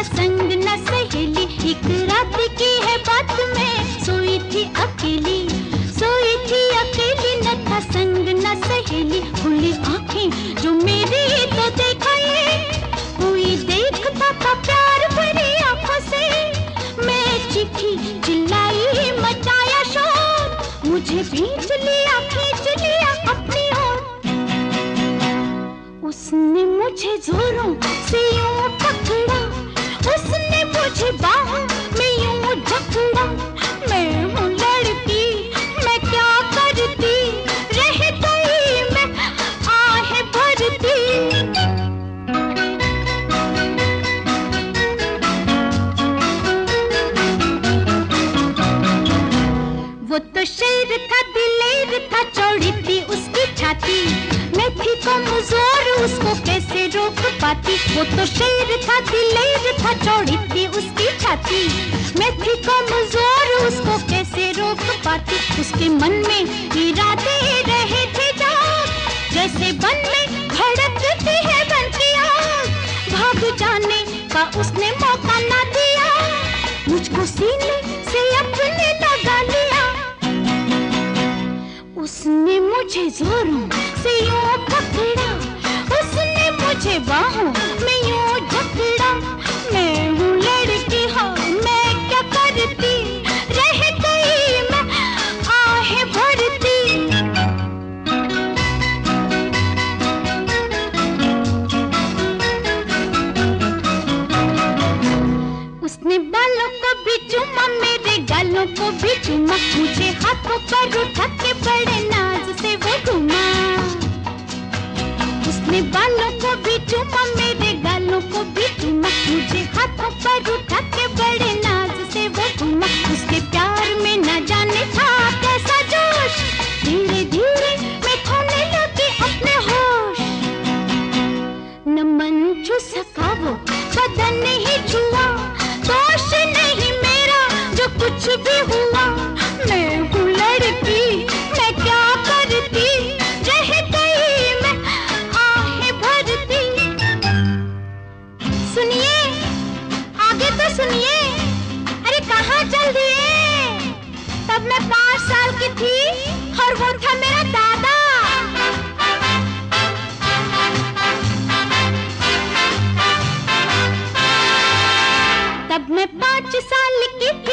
संग न सहेली, एक रात की है बात मैं सोई थी अकेली, सोई थी अकेली, न था संग न सहेली। खुली आंखें जो मेरी तो देखा ये कोई देखता था प्यार भरी आंखों से। मैं चीखी चिल्लाई मचाया शोर, मुझे खींच लिया अपनी ओर। उसने मुझे जोरों से यूं पकड़ा, उसने मुझे बाहों में यूं जकड़ा। मैं हूँ लड़की, मैं क्या करती, रह गई मैं आहें भरती। वो तो शेर था, दिलेर था, चौड़ी थी उसकी छाती, मैं थी कमजोर, उसको कैसे रोक पाती। वो तो शेर था, दिलेर था, चौड़ी थी उसकी छाती, मैं थी कमजोर, उसको कैसे रोक पाती। उसके मन में इरादे रहे थे जाग, जैसे बन में धड़कती है बनती आग। भाग जाने का उसने मौका ना दिया, मुझको सीने से अपने लगा लिया। उसने मुझे जोरों से यूं पकड़ा, उसने मुझे बाहों में यूं जकड़ा। मैं हूँ लड़की, हाँ मैं क्या करती, रह गई मैं आहें भरती। उसने बालों को भी चूमा, मेरे गालों को भी चूमा, मुझे हाथों पर उठा के बड़े नाज से वो घुमा। उसने बालों को भी चूमा, मेरे गालों को भी चूमा, मुझे हाथों पर उठा के बड़े नाज से वो घुमा। उसके प्यार में न जाने था कैसा जोश, धीरे धीरे मैं खोने लगी अपने होश। न मन छू सका वो बदन नहीं छुआ, दोष नहीं मेरा जो कुछ भी हुआ। मैं हूँ लड़की, मैं क्या करती, रह गई मैं आहें भरती। सुनिए, आगे तो सुनिए, अरे कहाँ चल दिए। तब मैं 5 साल की थी और वो था मेरा दादा। तब मैं 5 साल की